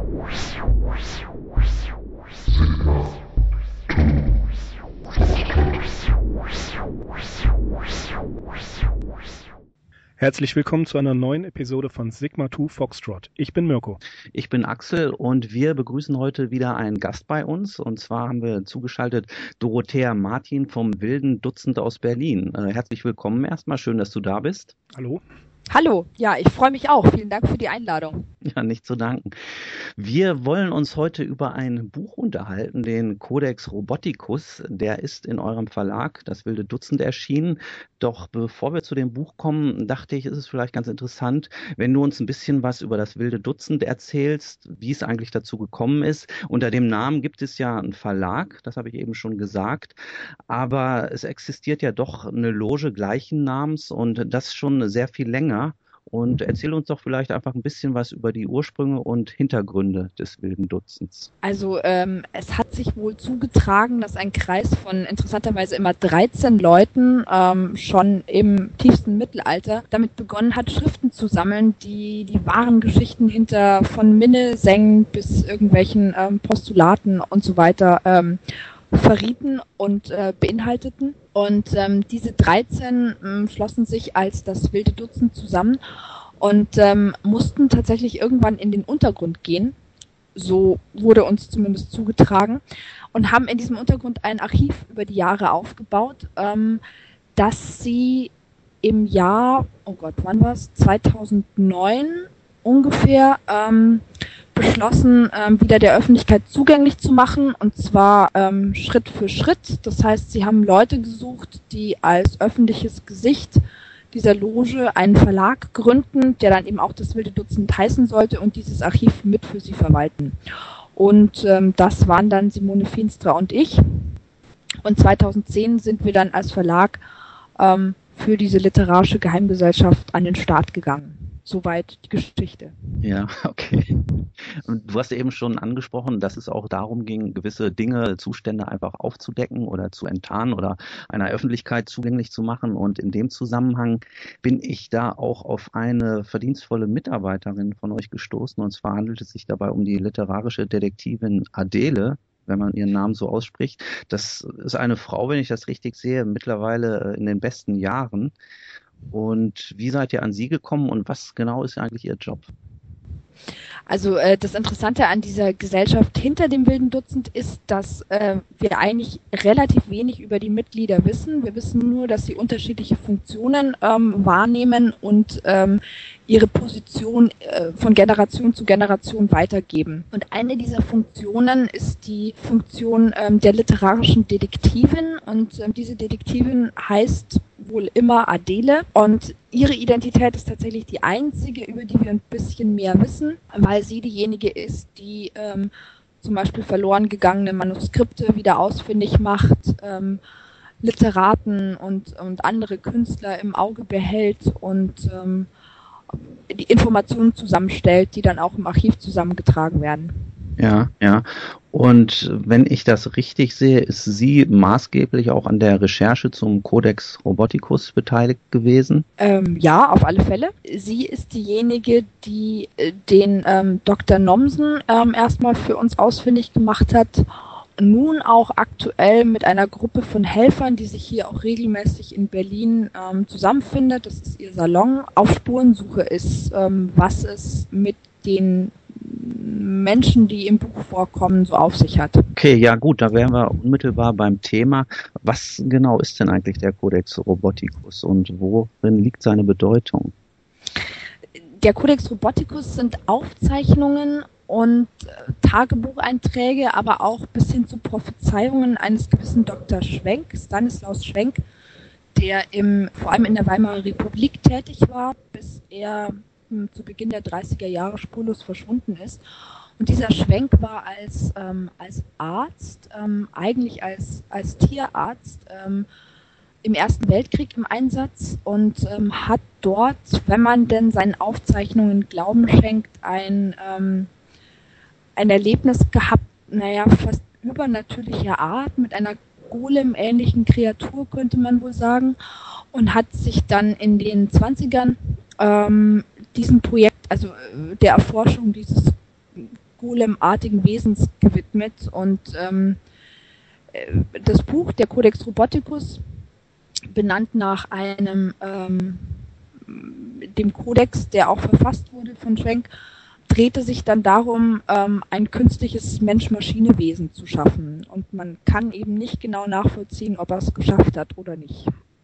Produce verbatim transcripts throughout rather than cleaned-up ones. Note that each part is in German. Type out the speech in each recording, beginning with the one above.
Herzlich willkommen zu einer neuen Episode von Sigma zwei Foxtrot. Ich bin Mirko. Ich bin Axel und wir begrüßen heute wieder einen Gast bei uns. Und zwar haben wir zugeschaltet Dorothea Martin vom Wilden Dutzend aus Berlin. Äh, herzlich willkommen erstmal. Schön, dass du da bist. Hallo. Hallo, ja, ich freue mich auch. Vielen Dank für die Einladung. Ja, nicht zu danken. Wir wollen uns heute über ein Buch unterhalten, den Codex Roboticus. Der ist in eurem Verlag, das Wilde Dutzend, erschienen. Doch bevor wir zu dem Buch kommen, dachte ich, ist es vielleicht ganz interessant, wenn du uns ein bisschen was über das Wilde Dutzend erzählst, wie es eigentlich dazu gekommen ist. Unter dem Namen gibt es ja einen Verlag, das habe ich eben schon gesagt, aber es existiert ja doch eine Loge gleichen Namens und das schon sehr viel länger. Und erzähl uns doch vielleicht einfach ein bisschen was über die Ursprünge und Hintergründe des Wilden Dutzends. Also ähm, es hat sich wohl zugetragen, dass ein Kreis von interessanterweise immer dreizehn Leuten ähm, schon im tiefsten Mittelalter damit begonnen hat, Schriften zu sammeln, die die wahren Geschichten hinter von Minnesängen bis irgendwelchen ähm, Postulaten und so weiter ähm, verrieten und äh, beinhalteten. Und ähm, diese dreizehn ähm, schlossen sich als das Wilde Dutzend zusammen und ähm, mussten tatsächlich irgendwann in den Untergrund gehen. So wurde uns zumindest zugetragen. Und haben in diesem Untergrund ein Archiv über die Jahre aufgebaut, ähm, das sie im Jahr, oh Gott, wann war es? zweitausendneun ungefähr, ähm, beschlossen, ähm, wieder der Öffentlichkeit zugänglich zu machen, und zwar ähm, Schritt für Schritt. Das heißt, sie haben Leute gesucht, die als öffentliches Gesicht dieser Loge einen Verlag gründen, der dann eben auch das Wilde Dutzend heißen sollte und dieses Archiv mit für sie verwalten. Und ähm, das waren dann Simone Feenstra und ich. Und zweitausendzehn sind wir dann als Verlag ähm, für diese literarische Geheimgesellschaft an den Start gegangen. Soweit die Geschichte. Ja, okay. Und du hast eben schon angesprochen, dass es auch darum ging, gewisse Dinge, Zustände einfach aufzudecken oder zu enttarnen oder einer Öffentlichkeit zugänglich zu machen. Und in dem Zusammenhang bin ich da auch auf eine verdienstvolle Mitarbeiterin von euch gestoßen. Und zwar handelt es sich dabei um die literarische Detektivin Adele, wenn man ihren Namen so ausspricht. Das ist eine Frau, wenn ich das richtig sehe, mittlerweile in den besten Jahren. Und wie seid ihr an sie gekommen und was genau ist eigentlich ihr Job? Also äh, das Interessante an dieser Gesellschaft hinter dem Wilden Dutzend ist, dass äh, wir eigentlich relativ wenig über die Mitglieder wissen. Wir wissen nur, dass sie unterschiedliche Funktionen ähm, wahrnehmen und ähm, ihre Position äh, von Generation zu Generation weitergeben. Und eine dieser Funktionen ist die Funktion ähm, der literarischen Detektivin, und ähm, diese Detektivin heißt wohl immer Adele, und ihre Identität ist tatsächlich die einzige, über die wir ein bisschen mehr wissen, weil sie diejenige ist, die ähm, zum Beispiel verloren gegangene Manuskripte wieder ausfindig macht, ähm, Literaten und, und andere Künstler im Auge behält und ähm, die Informationen zusammenstellt, die dann auch im Archiv zusammengetragen werden. Ja, ja. Und wenn ich das richtig sehe, ist sie maßgeblich auch an der Recherche zum Codex Roboticus beteiligt gewesen? Ähm, ja, auf alle Fälle. Sie ist diejenige, die äh, den ähm, Doktor Nomsen ähm, erstmal für uns ausfindig gemacht hat. Nun auch aktuell mit einer Gruppe von Helfern, die sich hier auch regelmäßig in Berlin ähm, zusammenfindet. Das ist ihr Salon. Auf Spurensuche ist, ähm, was es mit den Menschen, die im Buch vorkommen, so auf sich hat. Okay, ja gut, da wären wir unmittelbar beim Thema. Was genau ist denn eigentlich der Codex Roboticus und worin liegt seine Bedeutung? Der Codex Roboticus sind Aufzeichnungen und äh, Tagebucheinträge, aber auch bis hin zu Prophezeiungen eines gewissen Doktor Schwenk, Stanislaus Schwenk, der im, vor allem in der Weimarer Republik tätig war, bis er zu Beginn der dreißiger Jahre spurlos verschwunden ist. Und dieser Schwenk war als, ähm, als Arzt, ähm, eigentlich als, als Tierarzt, ähm, im Ersten Weltkrieg im Einsatz und ähm, hat dort, wenn man denn seinen Aufzeichnungen Glauben schenkt, ein, ähm, ein Erlebnis gehabt, naja, fast übernatürlicher Art, mit einer Golem-ähnlichen Kreatur, könnte man wohl sagen, und hat sich dann in den zwanzigern ähm, diesem Projekt, also der Erforschung dieses golemartigen Wesens gewidmet. Und ähm, das Buch, der Codex Roboticus, benannt nach einem ähm, dem Kodex, der auch verfasst wurde von Schwenk, drehte sich dann darum, ähm, ein künstliches Mensch-Maschine-Wesen zu schaffen. Und man kann eben nicht genau nachvollziehen, ob er es geschafft hat oder nicht.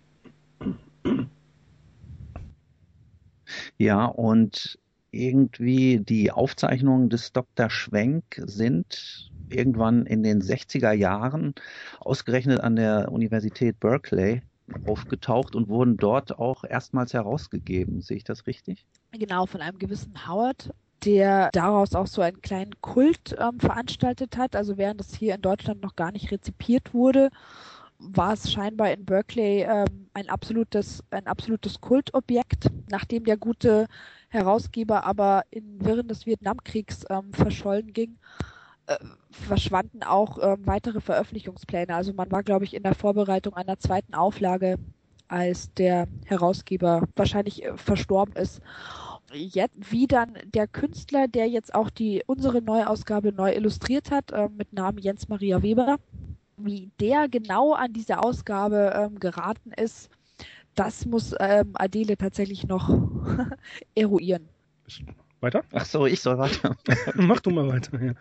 Ja, und irgendwie die Aufzeichnungen des Doktor Schwenk sind irgendwann in den sechziger Jahren ausgerechnet an der Universität Berkeley aufgetaucht und wurden dort auch erstmals herausgegeben. Sehe ich das richtig? Genau, von einem gewissen Howard, der daraus auch so einen kleinen Kult ähm, veranstaltet hat. Also während es hier in Deutschland noch gar nicht rezipiert wurde, war es scheinbar in Berkeley ähm, ein absolutes, ein absolutes Kultobjekt. Nachdem der gute Herausgeber aber in Wirren des Vietnamkriegs ähm, verschollen ging, äh, verschwanden auch ähm, weitere Veröffentlichungspläne. Also man war, glaube ich, in der Vorbereitung einer zweiten Auflage, als der Herausgeber wahrscheinlich äh, verstorben ist. Jetzt, wie dann der Künstler, der jetzt auch die unsere Neuausgabe neu illustriert hat, äh, mit Namen Jens Maria Weber, wie der genau an diese Ausgabe ähm, geraten ist, das muss ähm, Adele tatsächlich noch eruieren. Weiter? Ach so, ich soll weiter. Mach du mal weiter, ja.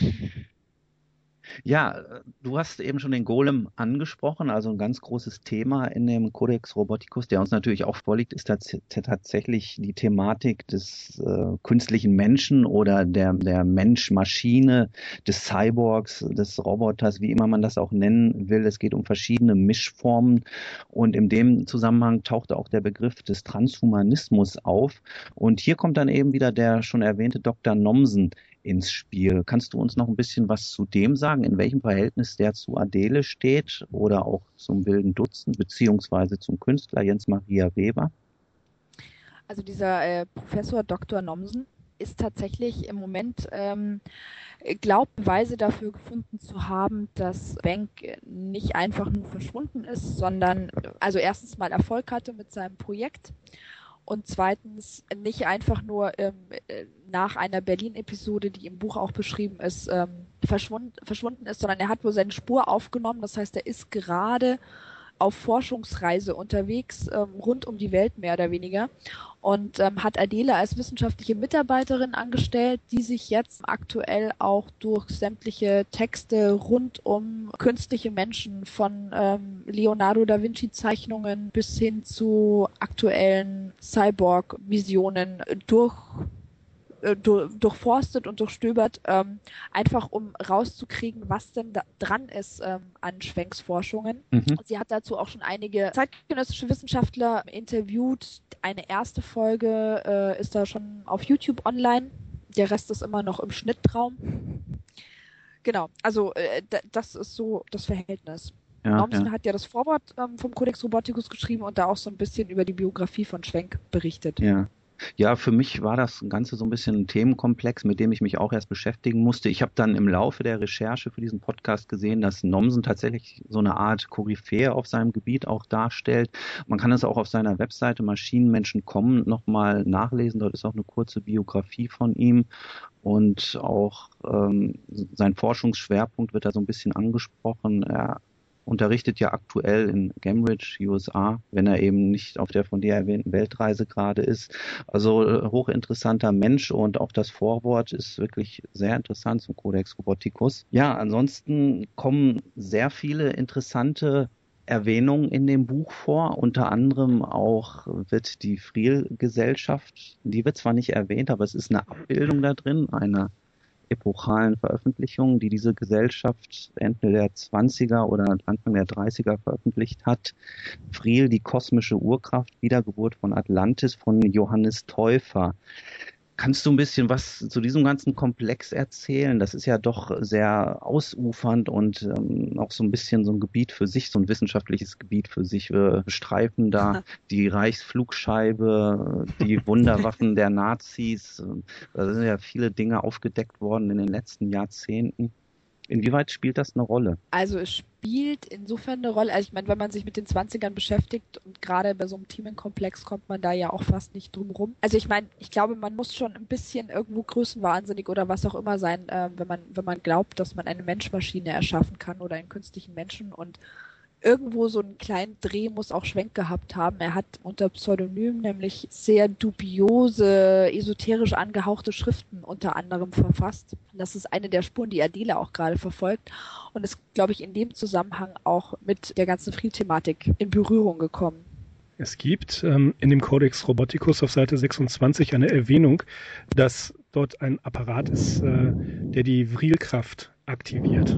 Ja, du hast eben schon den Golem angesprochen, also ein ganz großes Thema in dem Codex Roboticus, der uns natürlich auch vorliegt, ist tats tatsächlich die Thematik des äh, künstlichen Menschen oder der, der Mensch-Maschine, des Cyborgs, des Roboters, wie immer man das auch nennen will. Es geht um verschiedene Mischformen und in dem Zusammenhang tauchte auch der Begriff des Transhumanismus auf. Und hier kommt dann eben wieder der schon erwähnte Doktor Nomsen ins Spiel. Kannst du uns noch ein bisschen was zu dem sagen, in welchem Verhältnis der zu Adele steht oder auch zum wilden Dutzend, beziehungsweise zum Künstler Jens Maria Weber? Also dieser äh, Professor Doktor Nomsen ist tatsächlich im Moment, ähm, glaubt Beweise dafür gefunden zu haben, dass Schwenk nicht einfach nur verschwunden ist, sondern also erstens mal Erfolg hatte mit seinem Projekt und zweitens nicht einfach nur ähm, nach einer Berlin-Episode, die im Buch auch beschrieben ist, ähm, verschwunden, verschwunden ist, sondern er hat wohl seine Spur aufgenommen. Das heißt, er ist gerade auf Forschungsreise unterwegs, ähm, rund um die Welt mehr oder weniger, und ähm, hat Adele als wissenschaftliche Mitarbeiterin angestellt, die sich jetzt aktuell auch durch sämtliche Texte rund um künstliche Menschen von ähm, Leonardo da Vinci Zeichnungen bis hin zu aktuellen Cyborg-Visionen durch durchforstet und durchstöbert, ähm, einfach um rauszukriegen, was denn da dran ist ähm, an Schwenks Forschungen. Mhm. Sie hat dazu auch schon einige zeitgenössische Wissenschaftler interviewt. Eine erste Folge äh, ist da schon auf YouTube online. Der Rest ist immer noch im Schnittraum. Genau, also äh, d- das ist so das Verhältnis. Ja, Nomsen ja. hat ja das Vorwort ähm, vom Codex Roboticus geschrieben und da auch so ein bisschen über die Biografie von Schwenk berichtet. Ja. Ja, für mich war das Ganze so ein bisschen ein Themenkomplex, mit dem ich mich auch erst beschäftigen musste. Ich habe dann im Laufe der Recherche für diesen Podcast gesehen, dass Nomsen tatsächlich so eine Art Koryphäe auf seinem Gebiet auch darstellt. Man kann es auch auf seiner Webseite Maschinenmenschen punkt com nochmal nachlesen. Dort ist auch eine kurze Biografie von ihm und auch ähm, sein Forschungsschwerpunkt wird da so ein bisschen angesprochen. Er unterrichtet ja aktuell in Cambridge, U S A, wenn er eben nicht auf der von dir erwähnten Weltreise gerade ist. Also äh, hochinteressanter Mensch und auch das Vorwort ist wirklich sehr interessant zum Codex Roboticus. Ja, ansonsten kommen sehr viele interessante Erwähnungen in dem Buch vor. Unter anderem auch wird die Friel-Gesellschaft, die wird zwar nicht erwähnt, aber es ist eine Abbildung da drin, eine epochalen Veröffentlichungen, die diese Gesellschaft Ende der zwanziger oder Anfang der dreißiger veröffentlicht hat. Friel, die kosmische Urkraft, Wiedergeburt von Atlantis von Johannes Täufer. Kannst du ein bisschen was zu diesem ganzen Komplex erzählen? Das ist ja doch sehr ausufernd und ähm, auch so ein bisschen so ein Gebiet für sich, so ein wissenschaftliches Gebiet für sich. Wir streifen da die Reichsflugscheibe, die Wunderwaffen der Nazis. Da sind ja viele Dinge aufgedeckt worden in den letzten Jahrzehnten. Inwieweit spielt das eine Rolle? Also es spielt insofern eine Rolle, also ich meine, wenn man sich mit den zwanzigern beschäftigt und gerade bei so einem Themenkomplex kommt man da ja auch fast nicht drum rum. Also ich meine, ich glaube, man muss schon ein bisschen irgendwo größenwahnsinnig oder was auch immer sein, äh, wenn man wenn man glaubt, dass man eine Menschmaschine erschaffen kann oder einen künstlichen Menschen, und irgendwo so einen kleinen Dreh muss auch Schwenk gehabt haben. Er hat unter Pseudonym nämlich sehr dubiose, esoterisch angehauchte Schriften unter anderem verfasst. Das ist eine der Spuren, die Adele auch gerade verfolgt und ist, glaube ich, in dem Zusammenhang auch mit der ganzen Friel-Thematik in Berührung gekommen. Es gibt ähm, in dem Codex Roboticus auf Seite sechsundzwanzig eine Erwähnung, dass dort ein Apparat ist, äh, der die Vrilkraft aktiviert.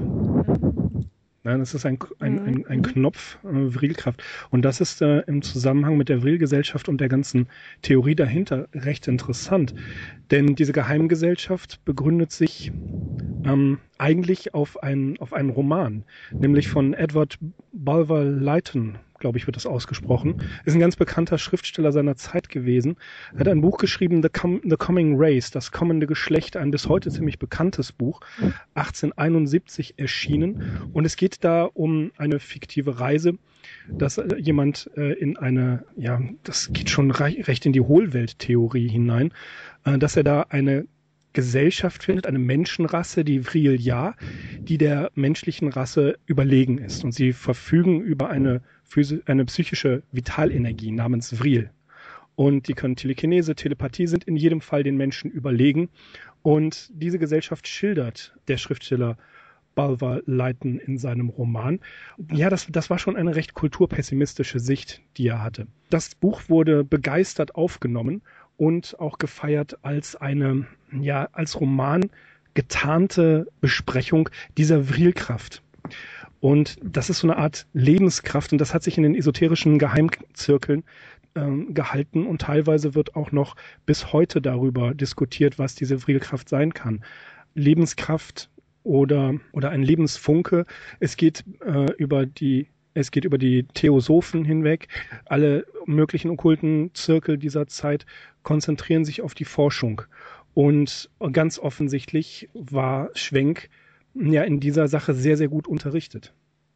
Nein, das ist ein, ein, ein, ein Knopf, äh, Vrilkraft. Und das ist äh, im Zusammenhang mit der Vril-Gesellschaft und der ganzen Theorie dahinter recht interessant. Denn diese Geheimgesellschaft begründet sich ähm, eigentlich auf, ein, auf einen Roman, nämlich von Edward Bulwer Lytton, glaube ich, wird das ausgesprochen. Ist ein ganz bekannter Schriftsteller seiner Zeit gewesen. Er hat ein Buch geschrieben, The, Com- The Coming Race, das kommende Geschlecht, ein bis heute ziemlich bekanntes Buch, achtzehnhunderteinundsiebzig erschienen. Und es geht da um eine fiktive Reise, dass äh, jemand äh, in eine, ja, das geht schon re- recht in die Hohlwelttheorie hinein, äh, dass er da eine Gesellschaft findet, eine Menschenrasse, die Vril ja, die der menschlichen Rasse überlegen ist. Und sie verfügen über eine, Physi- eine psychische Vitalenergie namens Vril. Und die können Telekinese, Telepathie, sind in jedem Fall den Menschen überlegen. Und diese Gesellschaft schildert der Schriftsteller Bulwer Lytton in seinem Roman. Ja, das, das war schon eine recht kulturpessimistische Sicht, die er hatte. Das Buch wurde begeistert aufgenommen und auch gefeiert als eine, ja, als Roman getarnte Besprechung dieser Vrilkraft. Und das ist so eine Art Lebenskraft und das hat sich in den esoterischen Geheimzirkeln ähm, gehalten und teilweise wird auch noch bis heute darüber diskutiert, was diese Vrilkraft sein kann. Lebenskraft oder, oder ein Lebensfunke. Es geht äh, über die Es geht über die Theosophen hinweg. Alle möglichen okkulten Zirkel dieser Zeit konzentrieren sich auf die Forschung. Und ganz offensichtlich war Schwenk ja in dieser Sache sehr, sehr gut unterrichtet.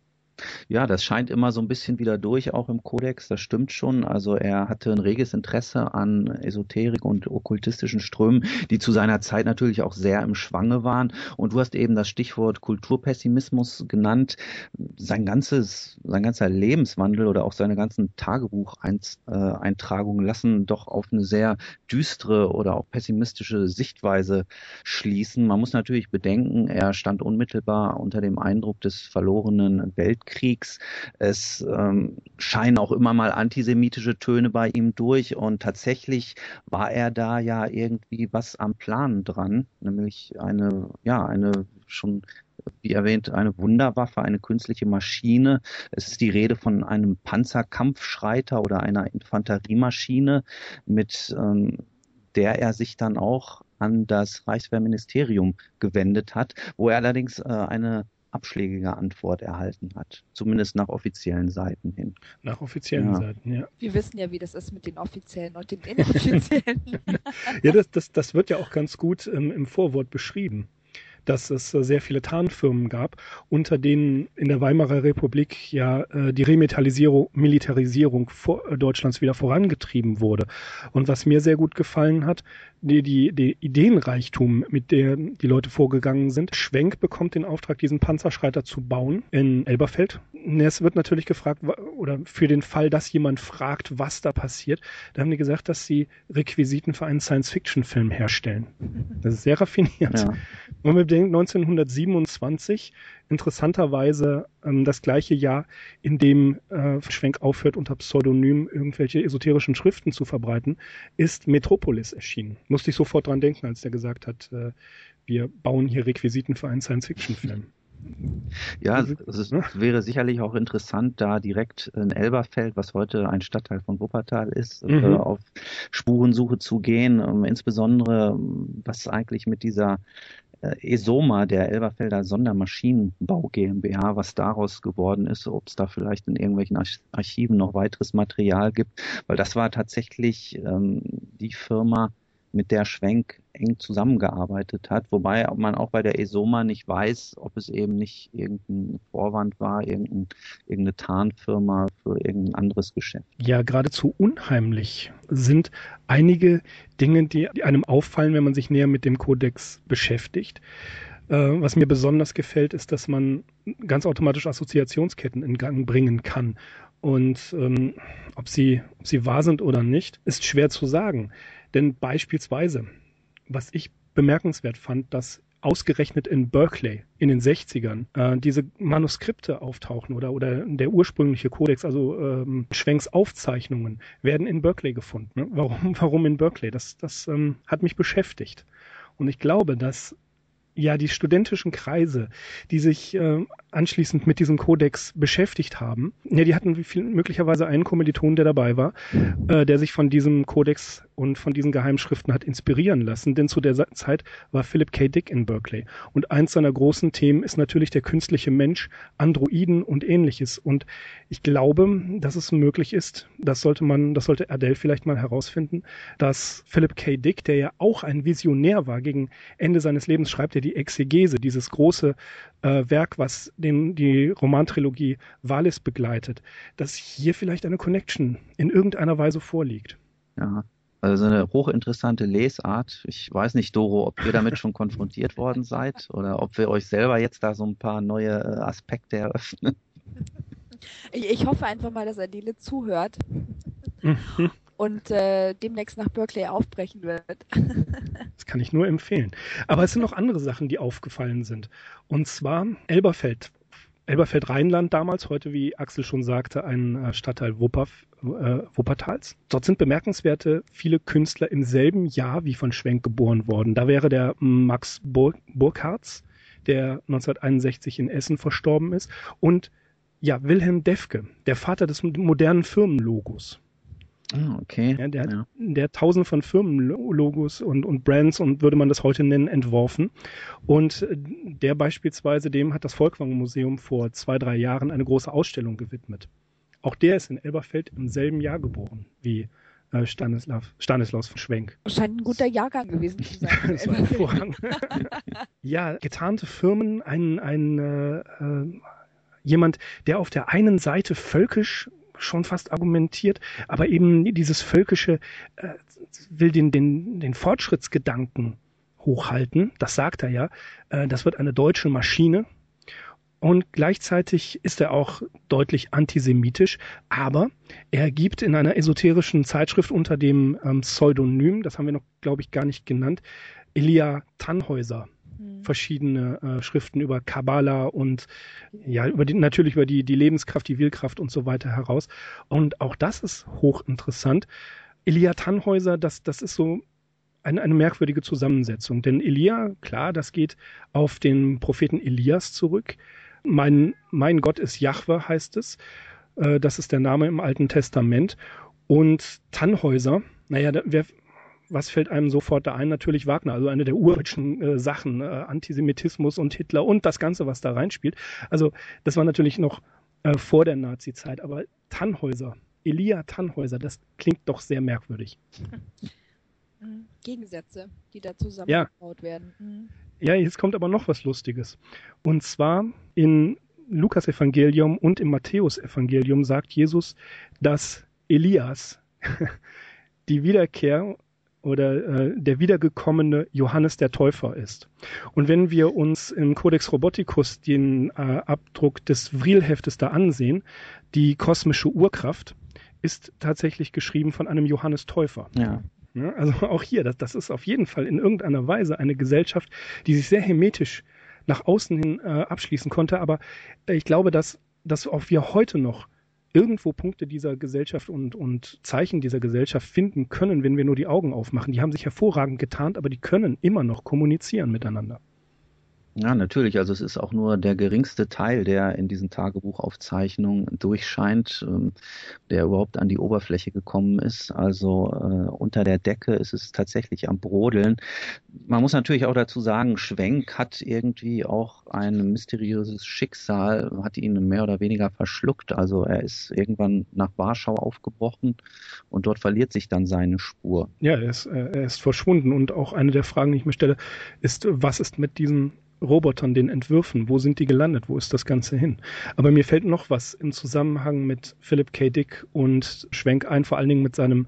Ja, das scheint immer so ein bisschen wieder durch, auch im Kodex, das stimmt schon. Also er hatte ein reges Interesse an Esoterik und okkultistischen Strömen, die zu seiner Zeit natürlich auch sehr im Schwange waren. Und du hast eben das Stichwort Kulturpessimismus genannt. Sein ganzes, sein ganzer Lebenswandel oder auch seine ganzen Tagebucheintragungen lassen doch auf eine sehr düstere oder auch pessimistische Sichtweise schließen. Man muss natürlich bedenken, er stand unmittelbar unter dem Eindruck des verlorenen Weltkriegs. Kriegs. Es ähm, scheinen auch immer mal antisemitische Töne bei ihm durch und tatsächlich war er da ja irgendwie was am Plan dran, nämlich eine, ja, eine schon, wie erwähnt, eine Wunderwaffe, eine künstliche Maschine. Es ist die Rede von einem Panzerkampfschreiter oder einer Infanteriemaschine, mit ähm, der er sich dann auch an das Reichswehrministerium gewendet hat, wo er allerdings äh, eine abschlägige Antwort erhalten hat. Zumindest nach offiziellen Seiten hin. Nach offiziellen ja. Seiten, ja. Wir wissen ja, wie das ist mit den offiziellen und den inoffiziellen. Ja, das, das, das wird ja auch ganz gut ähm, im Vorwort beschrieben, dass es äh, sehr viele Tarnfirmen gab, unter denen in der Weimarer Republik ja äh, die Remilitarisierung, Militarisierung vor, äh, Deutschlands wieder vorangetrieben wurde. Und was mir sehr gut gefallen hat, die, die, die Ideenreichtum, mit der die Leute vorgegangen sind. Schwenk bekommt den Auftrag, diesen Panzerschreiter zu bauen in Elberfeld. Es wird natürlich gefragt, oder für den Fall, dass jemand fragt, was da passiert, da haben die gesagt, dass sie Requisiten für einen Science-Fiction-Film herstellen. Das ist sehr raffiniert. Ja. Und wir bedenken, neunzehnhundertsiebenundzwanzig, interessanterweise ähm, das gleiche Jahr, in dem äh, Schwenk aufhört, unter Pseudonym irgendwelche esoterischen Schriften zu verbreiten, ist Metropolis erschienen. Musste ich sofort dran denken, als der gesagt hat, äh, wir bauen hier Requisiten für einen Science-Fiction-Film. Ja, es ist, wäre sicherlich auch interessant, da direkt in Elberfeld, was heute ein Stadtteil von Wuppertal ist, mhm. äh, auf Spurensuche zu gehen, ähm, insbesondere was eigentlich mit dieser äh, ESOMA, der Elberfelder Sondermaschinenbau GmbH, was daraus geworden ist, ob es da vielleicht in irgendwelchen Arch- Archiven noch weiteres Material gibt, weil das war tatsächlich ähm, die Firma, mit der Schwenk eng zusammengearbeitet hat, wobei man auch bei der ESOMA nicht weiß, ob es eben nicht irgendein Vorwand war, irgendein, irgendeine Tarnfirma für irgendein anderes Geschäft. Ja, geradezu unheimlich sind einige Dinge, die einem auffallen, wenn man sich näher mit dem Kodex beschäftigt. Äh, was mir besonders gefällt, ist, dass man ganz automatisch Assoziationsketten in Gang bringen kann. Und ähm, ob sie, ob sie wahr sind oder nicht, ist schwer zu sagen. Denn beispielsweise, was ich bemerkenswert fand, dass ausgerechnet in Berkeley in den sechzigern äh, diese Manuskripte auftauchen oder, oder der ursprüngliche Kodex, also ähm, Schwenks Aufzeichnungen, werden in Berkeley gefunden. Ne? Warum, warum in Berkeley? Das, das ähm, hat mich beschäftigt. Und ich glaube, dass ja die studentischen Kreise, die sich äh, anschließend mit diesem Kodex beschäftigt haben, ja, die hatten viel, möglicherweise einen Kommiliton, der dabei war, äh, der sich von diesem Kodex und von diesen Geheimschriften hat inspirieren lassen, denn zu der Zeit war Philip K. Dick in Berkeley. Und eins seiner großen Themen ist natürlich der künstliche Mensch, Androiden und ähnliches. Und ich glaube, dass es möglich ist, das sollte man, das sollte Ardell vielleicht mal herausfinden, dass Philip K. Dick, der ja auch ein Visionär war, gegen Ende seines Lebens schreibt er die Exegese, dieses große äh, Werk, was den, die Romantrilogie Valis begleitet, dass hier vielleicht eine Connection in irgendeiner Weise vorliegt. Ja. Also eine hochinteressante Lesart. Ich weiß nicht, Doro, ob ihr damit schon konfrontiert worden seid oder ob wir euch selber jetzt da so ein paar neue Aspekte eröffnen. Ich, ich hoffe einfach mal, dass Adele zuhört und äh, demnächst nach Berkeley aufbrechen wird. Das kann ich nur empfehlen. Aber es sind noch andere Sachen, die aufgefallen sind. Und zwar Elberfeld. Elberfeld-Rheinland damals, heute, wie Axel schon sagte, ein Stadtteil Wupper, äh, Wuppertals. Dort sind bemerkenswerte viele Künstler im selben Jahr wie von Schwenk geboren worden. Da wäre der Max Bur- Burkhardt, der neunzehnhunderteinundsechzig in Essen verstorben ist. Und ja, Wilhelm Defke, der Vater des modernen Firmenlogos. Ah, okay. Ja, der, ja. hat, der hat tausende von Firmenlogos und, und Brands und würde man das heute nennen, entworfen. Und der beispielsweise, dem hat das Volkwang-Museum vor zwei, drei Jahren eine große Ausstellung gewidmet. Auch der ist in Elberfeld im selben Jahr geboren wie äh, Stanislav, Stanislaus von Schwenk. Scheint ein guter Jahrgang gewesen zu sein. Das war hervorragend. Ja, getarnte Firmen, ein, ein äh, äh, jemand, der auf der einen Seite völkisch schon fast argumentiert, aber eben dieses Völkische äh, will den, den, den Fortschrittsgedanken hochhalten, das sagt er ja, äh, das wird eine deutsche Maschine und gleichzeitig ist er auch deutlich antisemitisch, aber er gibt in einer esoterischen Zeitschrift unter dem ähm, Pseudonym, das haben wir noch, glaube ich, gar nicht genannt, Elia Tannhäuser, verschiedene äh, Schriften über Kabbala und ja, über die, natürlich über die, die Lebenskraft, die Willkraft und so weiter heraus. Und auch das ist hochinteressant. Elia Tannhäuser, das, das ist so eine, eine merkwürdige Zusammensetzung. Denn Elia, klar, das geht auf den Propheten Elias zurück. Mein, mein Gott ist Jahwe, heißt es. Äh, das ist der Name im Alten Testament. Und Tannhäuser, naja, da, wer was fällt einem sofort da ein? Natürlich Wagner, also eine der urdeutschen äh, Sachen, äh, Antisemitismus und Hitler und das Ganze, was da reinspielt. Also das war natürlich noch äh, vor der Nazi-Zeit, aber Tannhäuser, Elia Tannhäuser, das klingt doch sehr merkwürdig. Gegensätze, die da zusammengebaut ja. werden. Mhm. Ja, jetzt kommt aber noch was Lustiges. Und zwar in Lukas-Evangelium und im Matthäus-Evangelium sagt Jesus, dass Elias die Wiederkehr oder äh, der wiedergekommene Johannes der Täufer ist. Und wenn wir uns im Codex Roboticus den äh, Abdruck des Vril-Heftes da ansehen, die kosmische Urkraft ist tatsächlich geschrieben von einem Johannes Täufer. Ja. Ja, also auch hier, das, das ist auf jeden Fall in irgendeiner Weise eine Gesellschaft, die sich sehr hermetisch nach außen hin äh, abschließen konnte. Aber äh, ich glaube, dass, dass auch wir heute noch irgendwo Punkte dieser Gesellschaft und, und Zeichen dieser Gesellschaft finden können, wenn wir nur die Augen aufmachen. Die haben sich hervorragend getarnt, aber die können immer noch kommunizieren miteinander. Ja, natürlich. Also es ist auch nur der geringste Teil, der in diesen Tagebuchaufzeichnungen durchscheint, ähm, der überhaupt an die Oberfläche gekommen ist. Also äh, unter der Decke ist es tatsächlich am Brodeln. Man muss natürlich auch dazu sagen, Schwenk hat irgendwie auch ein mysteriöses Schicksal, hat ihn mehr oder weniger verschluckt. Also er ist irgendwann nach Warschau aufgebrochen und dort verliert sich dann seine Spur. Ja, er ist, äh, er ist verschwunden und auch eine der Fragen, die ich mir stelle, ist, was ist mit diesen Robotern, den Entwürfen? Wo sind die gelandet? Wo ist das Ganze hin? Aber mir fällt noch was im Zusammenhang mit Philip K. Dick und Schwenk ein, vor allen Dingen mit seinem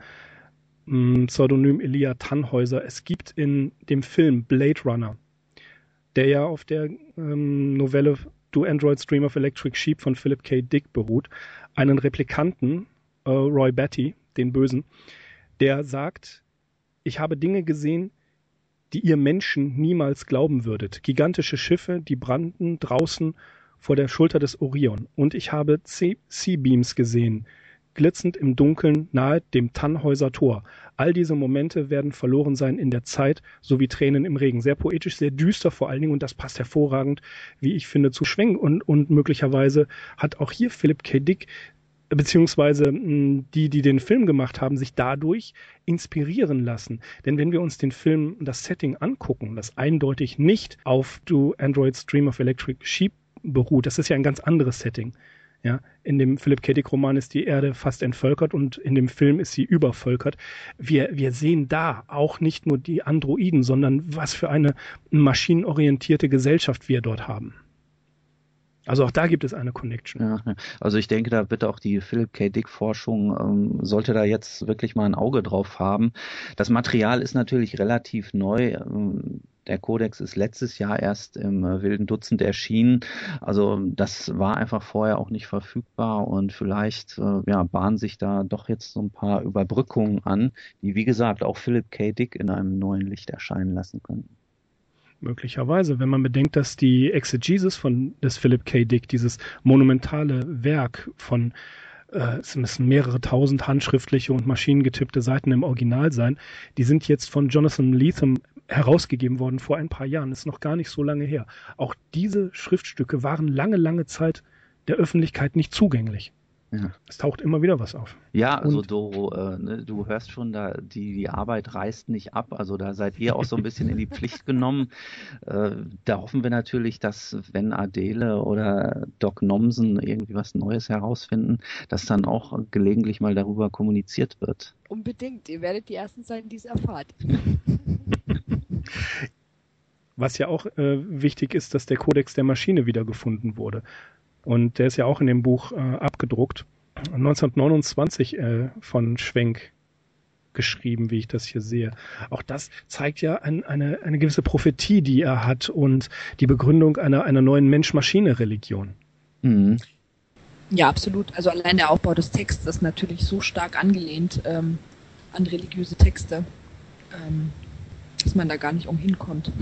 mh, Pseudonym Elia Tannhäuser. Es gibt in dem Film Blade Runner, der ja auf der ähm, Novelle Do Androids Dream of Electric Sheep von Philip K. Dick beruht, einen Replikanten, äh, Roy Batty, den Bösen, der sagt, ich habe Dinge gesehen, die ihr Menschen niemals glauben würdet. Gigantische Schiffe, die brannten draußen vor der Schulter des Orion. Und ich habe Sea-Beams gesehen, glitzernd im Dunkeln nahe dem Tannhäuser Tor. All diese Momente werden verloren sein in der Zeit, so wie Tränen im Regen. Sehr poetisch, sehr düster vor allen Dingen, und das passt hervorragend, wie ich finde, zu Schwenk. Und, und möglicherweise hat auch hier Philip K. Dick beziehungsweise mh, die, die den Film gemacht haben, sich dadurch inspirieren lassen. Denn wenn wir uns den Film, das Setting angucken, das eindeutig nicht auf Do Androids Dream of Electric Sheep beruht, das ist ja ein ganz anderes Setting. Ja, in dem Philip K. Dick Roman ist die Erde fast entvölkert und in dem Film ist sie übervölkert. Wir, wir sehen da auch nicht nur die Androiden, sondern was für eine maschinenorientierte Gesellschaft wir dort haben. Also auch da gibt es eine Connection. Ja, also ich denke, da wird auch die Philip K. Dick Forschung, ähm, sollte da jetzt wirklich mal ein Auge drauf haben. Das Material ist natürlich relativ neu. Ähm, der Kodex ist letztes Jahr erst im äh, wilden Dutzend erschienen. Also das war einfach vorher auch nicht verfügbar und vielleicht äh, ja, bahnen sich da doch jetzt so ein paar Überbrückungen an, die wie gesagt auch Philip K. Dick in einem neuen Licht erscheinen lassen können. Möglicherweise, wenn man bedenkt, dass die Exegesis von des Philip K. Dick, dieses monumentale Werk von, äh, es müssen mehrere tausend handschriftliche und maschinengetippte Seiten im Original sein, die sind jetzt von Jonathan Lethem herausgegeben worden vor ein paar Jahren, ist noch gar nicht so lange her. Auch diese Schriftstücke waren lange, lange Zeit der Öffentlichkeit nicht zugänglich. Ja. Es taucht immer wieder was auf. Ja, also und, Doro, äh, ne, du hörst schon, da die, die Arbeit reißt nicht ab. Also da seid ihr auch so ein bisschen in die Pflicht genommen. Äh, da hoffen wir natürlich, dass wenn Adele oder Doc Nomsen irgendwie was Neues herausfinden, dass dann auch gelegentlich mal darüber kommuniziert wird. Unbedingt. Ihr werdet die Ersten sein, die es erfahrt. Was ja auch äh, wichtig ist, dass der Kodex der Maschine wiedergefunden wurde. Und der ist ja auch in dem Buch äh, abgedruckt. neunzehnhundertneunundzwanzig äh, von Schwenk geschrieben, wie ich das hier sehe. Auch das zeigt ja ein, eine, eine gewisse Prophetie, die er hat und die Begründung einer, einer neuen Mensch-Maschine-Religion. Mhm. Ja, absolut. Also allein der Aufbau des Texts ist natürlich so stark angelehnt ähm, an religiöse Texte, ähm, dass man da gar nicht umhin kommt.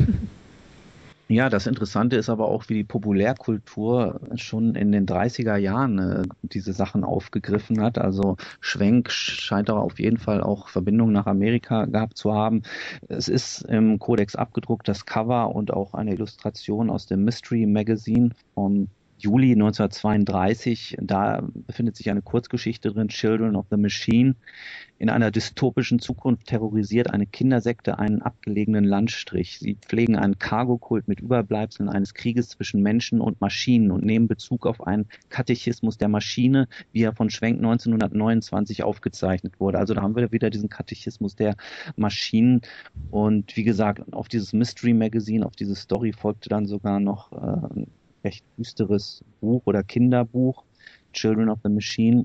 Ja, das Interessante ist aber auch, wie die Populärkultur schon in den dreißiger Jahren äh, diese Sachen aufgegriffen hat. Also Schwenk scheint auch auf jeden Fall auch Verbindungen nach Amerika gehabt zu haben. Es ist im Kodex abgedruckt, das Cover und auch eine Illustration aus dem Mystery Magazine vom Juli neunzehnhundertzweiunddreißig. Da befindet sich eine Kurzgeschichte drin, Children of the Machine. In einer dystopischen Zukunft terrorisiert eine Kindersekte einen abgelegenen Landstrich. Sie pflegen einen Cargo-Kult mit Überbleibseln eines Krieges zwischen Menschen und Maschinen und nehmen Bezug auf einen Katechismus der Maschine, wie er von Schwenk neunzehnhundertneunundzwanzig aufgezeichnet wurde. Also da haben wir wieder diesen Katechismus der Maschinen. Und wie gesagt, auf dieses Mystery Magazine, auf diese Story folgte dann sogar noch äh, recht düsteres Buch oder Kinderbuch, Children of the Machine.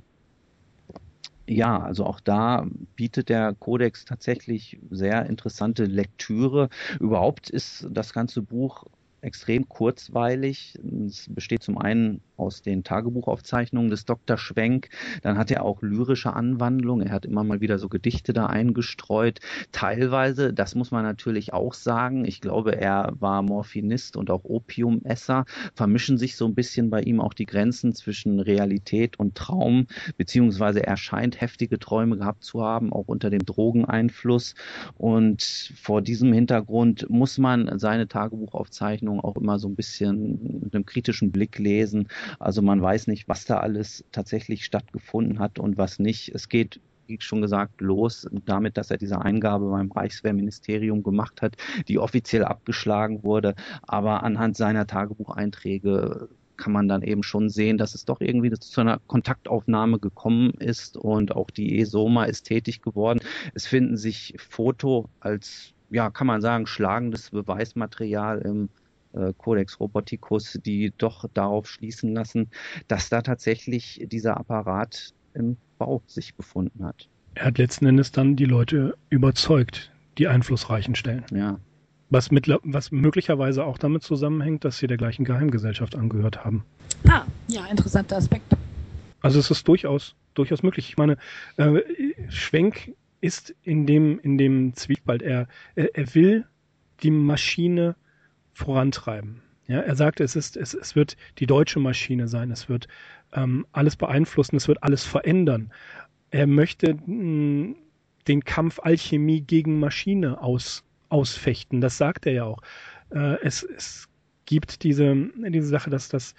Ja, also auch da bietet der Kodex tatsächlich sehr interessante Lektüre. Überhaupt ist das ganze Buch extrem kurzweilig. Es besteht zum einen aus den Tagebuchaufzeichnungen des Doktor Schwenk. Dann hat er auch lyrische Anwandlungen. Er hat immer mal wieder so Gedichte da eingestreut. Teilweise, das muss man natürlich auch sagen, ich glaube, er war Morphinist und auch Opiumesser. Vermischen sich so ein bisschen bei ihm auch die Grenzen zwischen Realität und Traum, beziehungsweise er scheint heftige Träume gehabt zu haben, auch unter dem Drogeneinfluss. Und vor diesem Hintergrund muss man seine Tagebuchaufzeichnungen Aufzeichnungen auch immer so ein bisschen mit einem kritischen Blick lesen. Also man weiß nicht, was da alles tatsächlich stattgefunden hat und was nicht. Es geht, wie schon gesagt, los damit, dass er diese Eingabe beim Reichswehrministerium gemacht hat, die offiziell abgeschlagen wurde. Aber anhand seiner Tagebucheinträge kann man dann eben schon sehen, dass es doch irgendwie zu einer Kontaktaufnahme gekommen ist und auch die ESOMA ist tätig geworden. Es finden sich Foto als, ja, kann man sagen, schlagendes Beweismaterial im äh, Codex Roboticus, die doch darauf schließen lassen, dass da tatsächlich dieser Apparat im Bau sich befunden hat. Er hat letzten Endes dann die Leute überzeugt, die einflussreichen Stellen. Ja. Was, mit, was möglicherweise auch damit zusammenhängt, dass sie der gleichen Geheimgesellschaft angehört haben. Ah, ja, interessanter Aspekt. Also es ist durchaus, durchaus möglich. Ich meine, äh, Schwenk ist in dem, in dem Zwiespalt. Er, er, er will die Maschine vorantreiben. Ja, er sagt, es ist, es, es wird die deutsche Maschine sein. Es wird ähm, alles beeinflussen. Es wird alles verändern. Er möchte mh, den Kampf Alchemie gegen Maschine aus ausfechten. Das sagt er ja auch. Äh, es, es gibt diese, diese Sache, dass das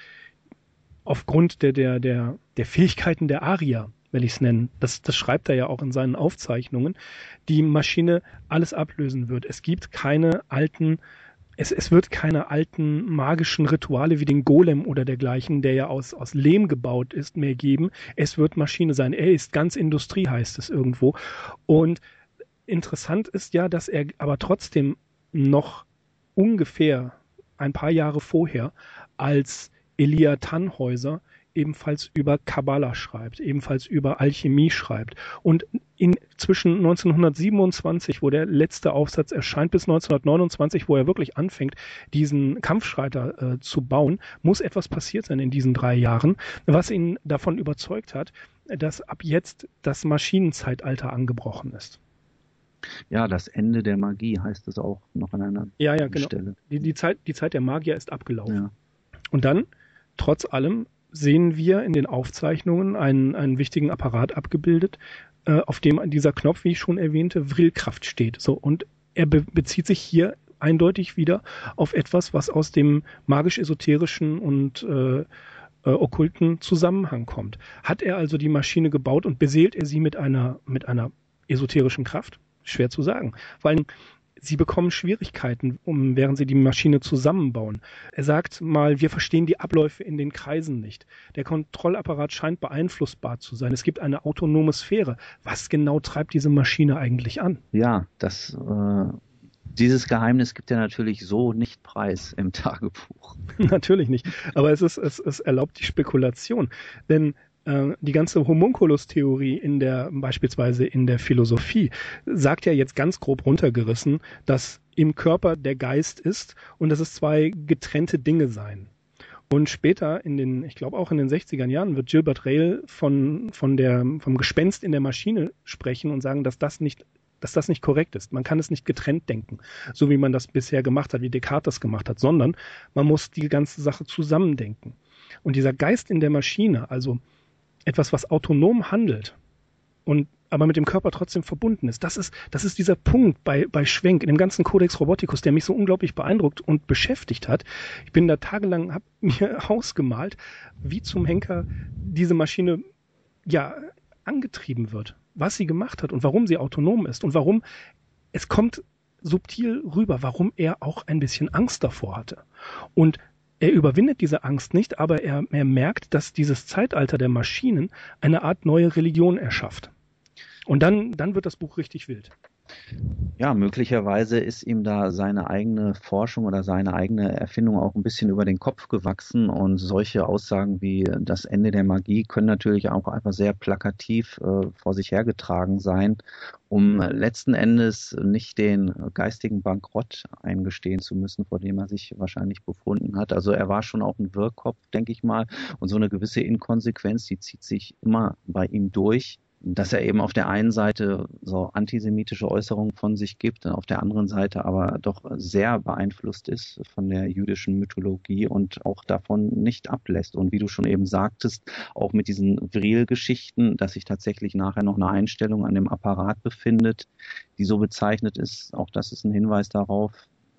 aufgrund der, der, der, der Fähigkeiten der Arier, will ich es nennen, das, das schreibt er ja auch in seinen Aufzeichnungen, die Maschine alles ablösen wird. Es gibt keine alten, es, es wird keine alten magischen Rituale wie den Golem oder dergleichen, der ja aus, aus Lehm gebaut ist, mehr geben. Es wird Maschine sein. Er ist ganz Industrie, heißt es irgendwo. Und interessant ist ja, dass er aber trotzdem noch ungefähr ein paar Jahre vorher als Elia Tannhäuser ebenfalls über Kabbala schreibt, ebenfalls über Alchemie schreibt. Und in, zwischen neunzehnhundertsiebenundzwanzig, wo der letzte Aufsatz erscheint, bis neunzehnhundertneunundzwanzig, wo er wirklich anfängt, diesen Kampfschreiter äh, zu bauen, muss etwas passiert sein in diesen drei Jahren, was ihn davon überzeugt hat, dass ab jetzt das Maschinenzeitalter angebrochen ist. Ja, das Ende der Magie heißt es auch noch an einer ja, ja, genau. Stelle. Die, die, Zeit, die Zeit der Magier ist abgelaufen. Ja. Und dann, trotz allem, sehen wir in den Aufzeichnungen einen, einen wichtigen Apparat abgebildet, äh, auf dem dieser Knopf, wie ich schon erwähnte, Vril-Kraft steht. So, und er be- bezieht sich hier eindeutig wieder auf etwas, was aus dem magisch-esoterischen und äh, äh, okkulten Zusammenhang kommt. Hat er also die Maschine gebaut und beseelt er sie mit einer, mit einer esoterischen Kraft? Schwer zu sagen. Vor allem, sie bekommen Schwierigkeiten, um, während sie die Maschine zusammenbauen. Er sagt mal, wir verstehen die Abläufe in den Kreisen nicht. Der Kontrollapparat scheint beeinflussbar zu sein. Es gibt eine autonome Sphäre. Was genau treibt diese Maschine eigentlich an? Ja, das, äh, dieses Geheimnis gibt er natürlich so nicht preis im Tagebuch. Natürlich nicht. Aber es ist, es, es erlaubt die Spekulation. Denn die ganze Homunculus-Theorie in der, beispielsweise in der Philosophie, sagt ja jetzt ganz grob runtergerissen, dass im Körper der Geist ist und dass es zwei getrennte Dinge seien. Und später in den, ich glaube auch in den sechziger Jahren wird Gilbert Ryle von, von der, vom Gespenst in der Maschine sprechen und sagen, dass das nicht dass das nicht korrekt ist. Man kann es nicht getrennt denken, so wie man das bisher gemacht hat, wie Descartes das gemacht hat, sondern man muss die ganze Sache zusammendenken. Und dieser Geist in der Maschine, also etwas, was autonom handelt und aber mit dem Körper trotzdem verbunden ist. Das ist, das ist dieser Punkt bei, bei Schwenk, in dem ganzen Codex Roboticus, der mich so unglaublich beeindruckt und beschäftigt hat. Ich bin da tagelang, habe mir ausgemalt, wie zum Henker diese Maschine ja angetrieben wird, was sie gemacht hat und warum sie autonom ist und warum es kommt subtil rüber, warum er auch ein bisschen Angst davor hatte. Und er überwindet diese Angst nicht, aber er, er merkt, dass dieses Zeitalter der Maschinen eine Art neue Religion erschafft. Und dann, dann wird das Buch richtig wild. Ja, möglicherweise ist ihm da seine eigene Forschung oder seine eigene Erfindung auch ein bisschen über den Kopf gewachsen und solche Aussagen wie das Ende der Magie können natürlich auch einfach sehr plakativ äh, vor sich hergetragen sein, um letzten Endes nicht den geistigen Bankrott eingestehen zu müssen, vor dem er sich wahrscheinlich befunden hat. Also er war schon auch ein Wirrkopf, denke ich mal, und so eine gewisse Inkonsequenz, die zieht sich immer bei ihm durch. Dass er eben auf der einen Seite so antisemitische Äußerungen von sich gibt und auf der anderen Seite aber doch sehr beeinflusst ist von der jüdischen Mythologie und auch davon nicht ablässt. Und wie du schon eben sagtest, auch mit diesen Vril-Geschichten, dass sich tatsächlich nachher noch eine Einstellung an dem Apparat befindet, die so bezeichnet ist, auch das ist ein Hinweis darauf,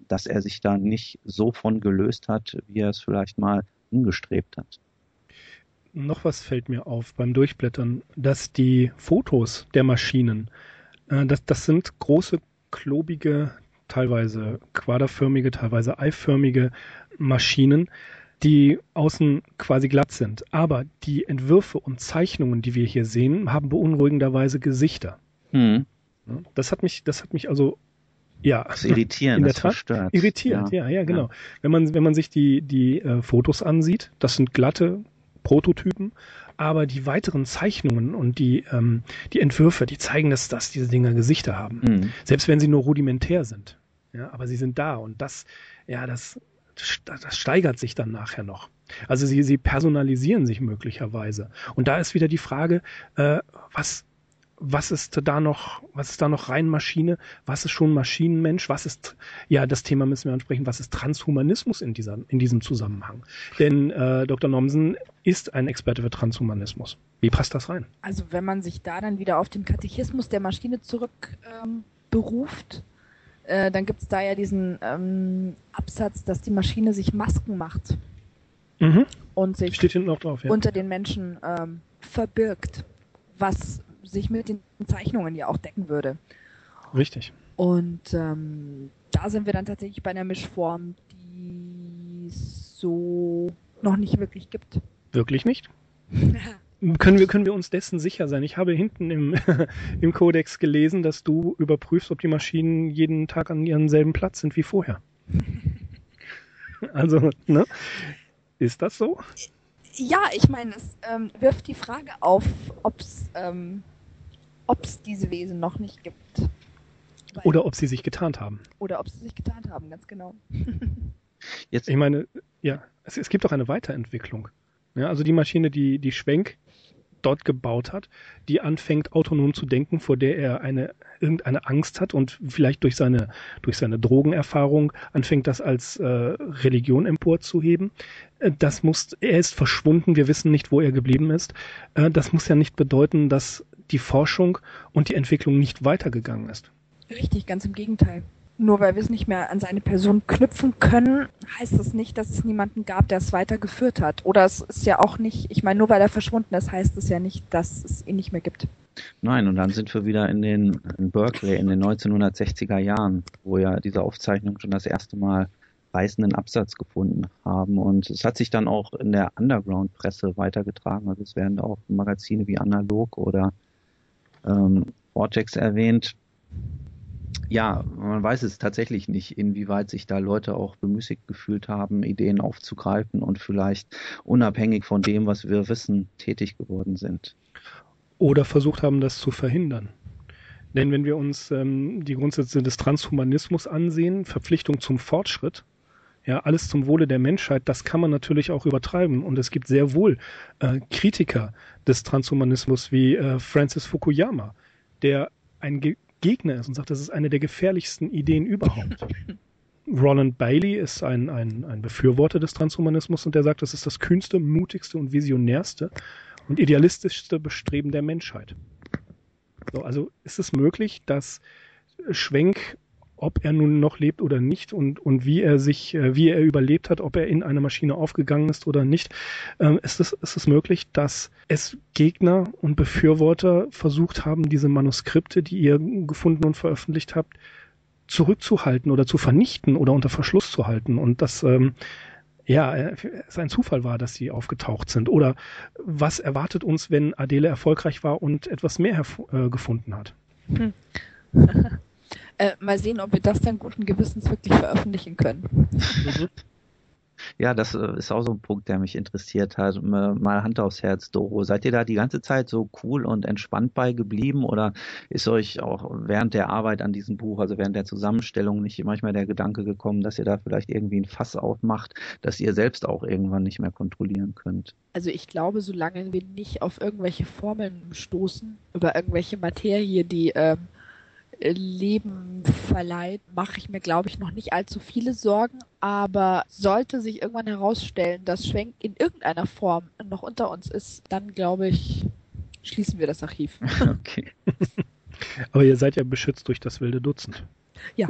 dass er sich da nicht so von gelöst hat, wie er es vielleicht mal angestrebt hat. Noch was fällt mir auf beim Durchblättern, dass die Fotos der Maschinen, äh, das, das sind große, klobige, teilweise quaderförmige, teilweise eiförmige Maschinen, die außen quasi glatt sind. Aber die Entwürfe und Zeichnungen, die wir hier sehen, haben beunruhigenderweise Gesichter. Hm. Das hat mich, das hat mich also ja, das ist irritierend, in der das Tat verstört. irritiert. Ja, ja, ja genau. Ja. Wenn man, wenn man sich die, die äh, Fotos ansieht, das sind glatte Prototypen, aber die weiteren Zeichnungen und die, ähm, die Entwürfe, die zeigen, dass, dass diese Dinger Gesichter haben. Mhm. Selbst wenn sie nur rudimentär sind. Ja, aber sie sind da und das, ja, das, das steigert sich dann nachher noch. Also sie, sie personalisieren sich möglicherweise. Und da ist wieder die Frage, äh, was, was ist da noch, was ist da noch rein Maschine? Was ist schon Maschinenmensch? Was ist, ja, das Thema müssen wir ansprechen. Was ist Transhumanismus in dieser, in diesem Zusammenhang? Denn äh, Doktor Nomsen ist ein Experte für Transhumanismus. Wie passt das rein? Also wenn man sich da dann wieder auf den Katechismus der Maschine zurück ähm, beruft, äh, dann gibt es da ja diesen ähm, Absatz, dass die Maschine sich Masken macht Mhm. und sich Steht hinten auch drauf, ja. unter den Menschen ähm, verbirgt, was sich mit den Zeichnungen ja auch decken würde. Richtig. Und ähm, da sind wir dann tatsächlich bei einer Mischform, die es so noch nicht wirklich gibt. Wirklich nicht? Können wir, können wir uns dessen sicher sein? Ich habe hinten im, im Kodex gelesen, dass du überprüfst, ob die Maschinen jeden Tag an ihrem selben Platz sind wie vorher. Also, ne? Ist das so? Ja, ich meine, es ähm, wirft die Frage auf, ob es ähm, ob's diese Wesen noch nicht gibt. Weil, Oder ob sie sich getarnt haben. oder ob sie sich getarnt haben, ganz genau. Jetzt, Ich meine, ja, es, es gibt auch eine Weiterentwicklung. Ja, also die Maschine, die, die Schwenk dort gebaut hat, die anfängt autonom zu denken, vor der er eine irgendeine Angst hat und vielleicht durch seine durch seine Drogenerfahrung anfängt, das als äh, Religion emporzuheben. Äh, das muss, er ist verschwunden, wir wissen nicht, wo er geblieben ist. Äh, das muss ja nicht bedeuten, dass die Forschung und die Entwicklung nicht weitergegangen ist. Richtig, ganz im Gegenteil. Nur weil wir es nicht mehr an seine Person knüpfen können, heißt das nicht, dass es niemanden gab, der es weitergeführt hat. Oder es ist ja auch nicht, ich meine, nur weil er verschwunden ist, heißt es ja nicht, dass es ihn nicht mehr gibt. nein, und dann sind wir wieder in den in Berkeley in den neunzehnhundertsechziger Jahren, wo ja diese Aufzeichnungen schon das erste Mal reißenden Absatz gefunden haben. Und es hat sich dann auch in der Underground-Presse weitergetragen. Also es werden auch Magazine wie Analog oder ähm, Vortex erwähnt. Ja, man weiß es tatsächlich nicht, inwieweit sich da Leute auch bemüßigt gefühlt haben, Ideen aufzugreifen und vielleicht unabhängig von dem, was wir wissen, tätig geworden sind. Oder versucht haben, das zu verhindern. Denn wenn wir uns ähm, die Grundsätze des Transhumanismus ansehen, Verpflichtung zum Fortschritt, ja, alles zum Wohle der Menschheit, das kann man natürlich auch übertreiben. Und es gibt sehr wohl äh, Kritiker des Transhumanismus wie äh, Francis Fukuyama, der ein Ge- Gegner ist und sagt, das ist eine der gefährlichsten Ideen überhaupt. Roland Bailey ist ein, ein, ein Befürworter des Transhumanismus und der sagt, das ist das kühnste, mutigste und visionärste und idealistischste Bestreben der Menschheit. So, also ist es möglich, dass Schwenk, ob er nun noch lebt oder nicht und, und wie er sich, wie er überlebt hat, ob er in eine Maschine aufgegangen ist oder nicht, ähm, ist es, ist es möglich, dass es Gegner und Befürworter versucht haben, diese Manuskripte, die ihr gefunden und veröffentlicht habt, zurückzuhalten oder zu vernichten oder unter Verschluss zu halten und dass ähm, ja, es ein Zufall war, dass sie aufgetaucht sind. Oder was erwartet uns, wenn Adele erfolgreich war und etwas mehr herv- äh, gefunden hat? Hm. Äh, mal sehen, ob wir das dann guten Gewissens wirklich veröffentlichen können. Mhm. Ja, das äh, ist auch so ein Punkt, der mich interessiert hat. Mal Hand aufs Herz, Doro. Seid ihr da die ganze Zeit so cool und entspannt bei geblieben oder ist euch auch während der Arbeit an diesem Buch, also während der Zusammenstellung, nicht manchmal der Gedanke gekommen, dass ihr da vielleicht irgendwie ein Fass aufmacht, dass ihr selbst auch irgendwann nicht mehr kontrollieren könnt? Also ich glaube, solange wir nicht auf irgendwelche Formeln stoßen, über irgendwelche Materie, die ähm, Leben verleiht, mache ich mir, glaube ich, noch nicht allzu viele Sorgen. Aber sollte sich irgendwann herausstellen, dass Schwenk in irgendeiner Form noch unter uns ist, dann, glaube ich, schließen wir das Archiv. Okay. Aber ihr seid ja beschützt durch das wilde Dutzend. Ja.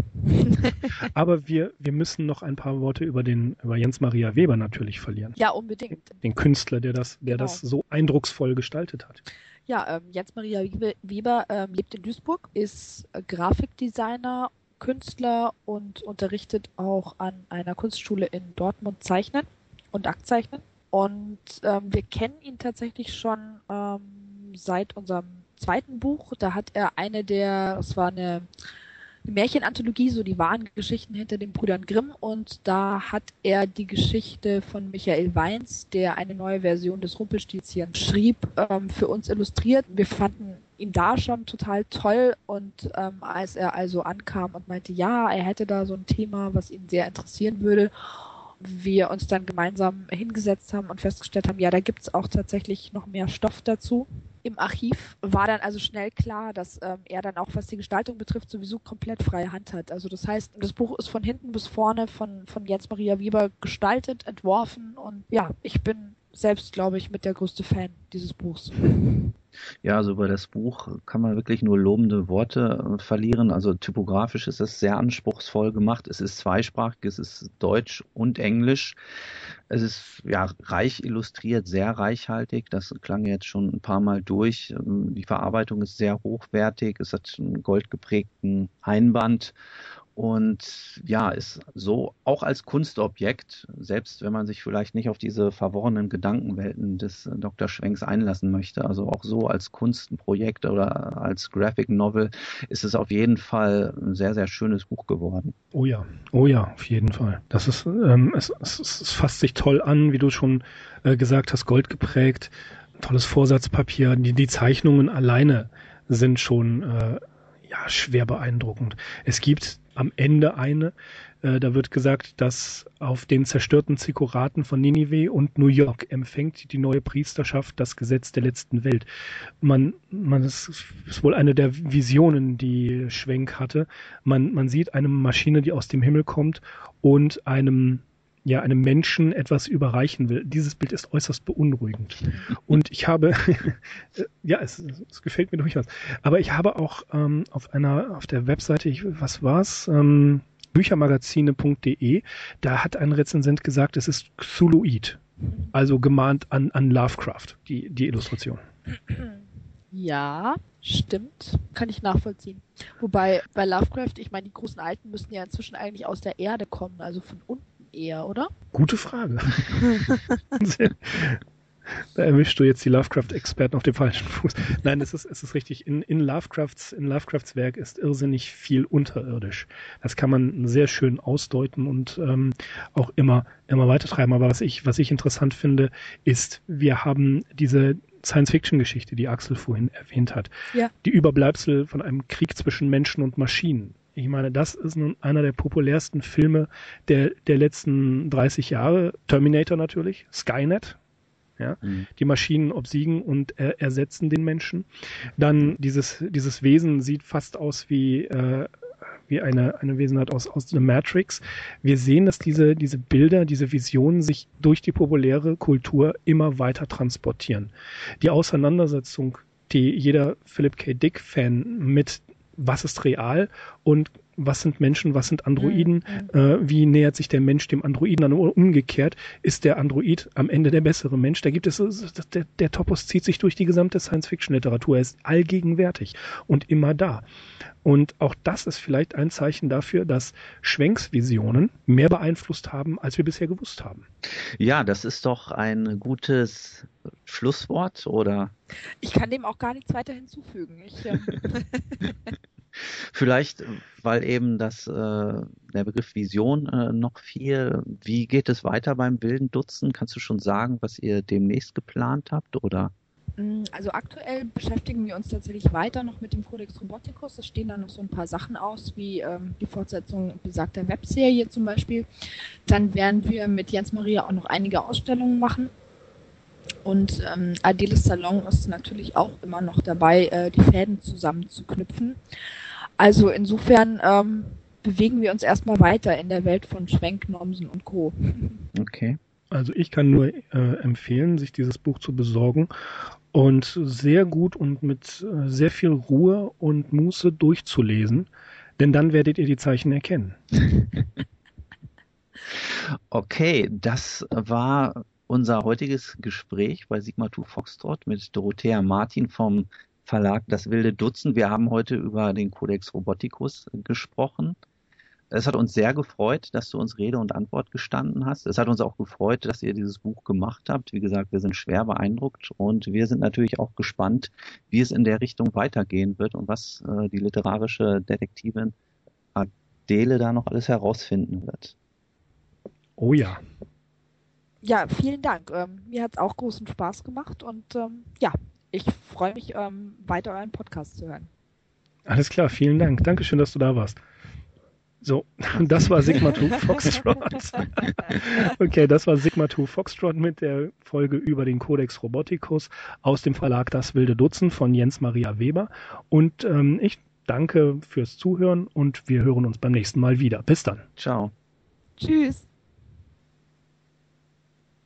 Aber wir, wir müssen noch ein paar Worte über den über Jens Maria Weber natürlich verlieren. Ja, unbedingt. Den Künstler, der das, der Genau. das so eindrucksvoll gestaltet hat. Ja, ähm, Jens Maria Weber ähm, lebt in Duisburg, ist äh, Grafikdesigner, Künstler und unterrichtet auch an einer Kunstschule in Dortmund Zeichnen und Aktzeichnen. Und ähm, wir kennen ihn tatsächlich schon ähm, seit unserem zweiten Buch. Da hat er eine der, es war eine Märchenanthologie, so die wahren Geschichten hinter den Brüdern Grimm, und da hat er die Geschichte von Michael Weins, der eine neue Version des Rumpelstilzchen schrieb, ähm, für uns illustriert. Wir fanden ihn da schon total toll, und ähm, als er also ankam und meinte, ja, er hätte da so ein Thema, was ihn sehr interessieren würde, wir uns dann gemeinsam hingesetzt haben und festgestellt haben, ja, da gibt's auch tatsächlich noch mehr Stoff dazu. Im Archiv war dann also schnell klar, dass ähm, er dann auch, was die Gestaltung betrifft, sowieso komplett freie Hand hat. Also das heißt, das Buch ist von hinten bis vorne von, von Jens Maria Weber gestaltet, entworfen, und ja, ich bin selbst, glaube ich, mit der größte Fan dieses Buchs. Ja, also über das Buch kann man wirklich nur lobende Worte äh, verlieren. Also typografisch ist es sehr anspruchsvoll gemacht. Es ist zweisprachig, es ist Deutsch und Englisch. Es ist ja reich illustriert, sehr reichhaltig. Das klang jetzt schon ein paar Mal durch. Die Verarbeitung ist sehr hochwertig. Es hat einen goldgeprägten Einband. Und ja, ist so auch als Kunstobjekt, selbst wenn man sich vielleicht nicht auf diese verworrenen Gedankenwelten des Doktor Schwenks einlassen möchte, also auch so als Kunstprojekt oder als Graphic Novel, ist es auf jeden Fall ein sehr, sehr schönes Buch geworden. Oh ja, oh ja, auf jeden Fall. Das ist, ähm, es, es, es fasst sich toll an, wie du schon äh, gesagt hast, goldgeprägt, tolles Vorsatzpapier, die, die Zeichnungen alleine sind schon äh, ja, schwer beeindruckend. Es gibt am Ende eine, äh, da wird gesagt, dass auf den zerstörten Zikuraten von Ninive und New York empfängt die neue Priesterschaft das Gesetz der letzten Welt. Man, man das ist wohl eine der Visionen, die Schwenk hatte. Man, man sieht eine Maschine, die aus dem Himmel kommt und einem ja, einem Menschen etwas überreichen will. Dieses Bild ist äußerst beunruhigend. Und ich habe, ja, es, es gefällt mir durchaus. Aber ich habe auch ähm, auf einer, auf der Webseite, ich, was war's, ähm, büchermagazine punkt de, da hat ein Rezensent gesagt, es ist Cthulhuid. Also gemahnt an, an Lovecraft, die, die Illustration. Ja, stimmt. Kann ich nachvollziehen. Wobei bei Lovecraft, ich meine, die großen Alten müssen ja inzwischen eigentlich aus der Erde kommen, also von unten eher, oder? Gute Frage. Da erwischst du jetzt die Lovecraft-Experten auf dem falschen Fuß. Nein, es ist, es ist richtig. In, in, Lovecrafts, in Lovecrafts Werk ist irrsinnig viel unterirdisch. Das kann man sehr schön ausdeuten und ähm, auch immer, immer weitertreiben. Aber was ich, was ich interessant finde, ist, wir haben diese Science-Fiction-Geschichte, die Axel vorhin erwähnt hat. Ja. Die Überbleibsel von einem Krieg zwischen Menschen und Maschinen. Ich meine, das ist nun einer der populärsten Filme der, der letzten dreißig Jahre. Terminator natürlich, Skynet. Ja, mhm. Die Maschinen obsiegen und äh, ersetzen den Menschen. Dann dieses, dieses Wesen sieht fast aus wie, äh, wie eine, eine Wesenheit aus, aus The Matrix. Wir sehen, dass diese, diese Bilder, diese Visionen sich durch die populäre Kultur immer weiter transportieren. Die Auseinandersetzung, die jeder Philip K. Dick-Fan mit was ist real und was sind Menschen, was sind Androiden, mhm. äh, wie nähert sich der Mensch dem Androiden an, oder umgekehrt, ist der Android am Ende der bessere Mensch? Da gibt es, der, der Topos zieht sich durch die gesamte Science-Fiction-Literatur, er ist allgegenwärtig und immer da. Und auch das ist vielleicht ein Zeichen dafür, dass Schwenks Visionen mehr beeinflusst haben, als wir bisher gewusst haben. Ja, das ist doch ein gutes Schlusswort, oder? Ich kann dem auch gar nichts weiter hinzufügen. Ich, ähm Vielleicht, weil eben das, äh, der Begriff Vision äh, noch viel, wie geht es weiter beim wilden Dutzend? Kannst du schon sagen, was ihr demnächst geplant habt, oder? Also aktuell beschäftigen wir uns tatsächlich weiter noch mit dem Codex Roboticus. Es stehen da noch so ein paar Sachen aus, wie ähm, die Fortsetzung besagter Webserie zum Beispiel. Dann werden wir mit Jens Maria auch noch einige Ausstellungen machen. Und ähm, Adeles Salon ist natürlich auch immer noch dabei, äh, die Fäden zusammenzuknüpfen. Also insofern ähm, bewegen wir uns erstmal weiter in der Welt von Schwenk, Nomsen und Co. Okay. Also ich kann nur äh, empfehlen, sich dieses Buch zu besorgen und sehr gut und mit äh, sehr viel Ruhe und Muße durchzulesen. Denn dann werdet ihr die Zeichen erkennen. Okay, das war unser heutiges Gespräch bei Sigma zwei Foxtrot mit Dorothea Martin vom Verlag Das wilde Dutzend. Wir haben heute über den Codex Roboticus gesprochen. Es hat uns sehr gefreut, dass du uns Rede und Antwort gestanden hast. Es hat uns auch gefreut, dass ihr dieses Buch gemacht habt. Wie gesagt, wir sind schwer beeindruckt und wir sind natürlich auch gespannt, wie es in der Richtung weitergehen wird und was äh, die literarische Detektivin Adele da noch alles herausfinden wird. Oh ja. Ja, vielen Dank. Ähm, mir hat es auch großen Spaß gemacht und ähm, ja, ich freue mich, ähm, weiter euren Podcast zu hören. Alles klar, vielen Dank. Dankeschön, dass du da warst. So, das war Sigma zwei Foxtrot. Okay, das war Sigma zwei Foxtrot mit der Folge über den Codex Roboticus aus dem Verlag Das wilde Dutzend von Jens Maria Weber. Und ähm, ich danke fürs Zuhören und wir hören uns beim nächsten Mal wieder. Bis dann. Ciao. Tschüss.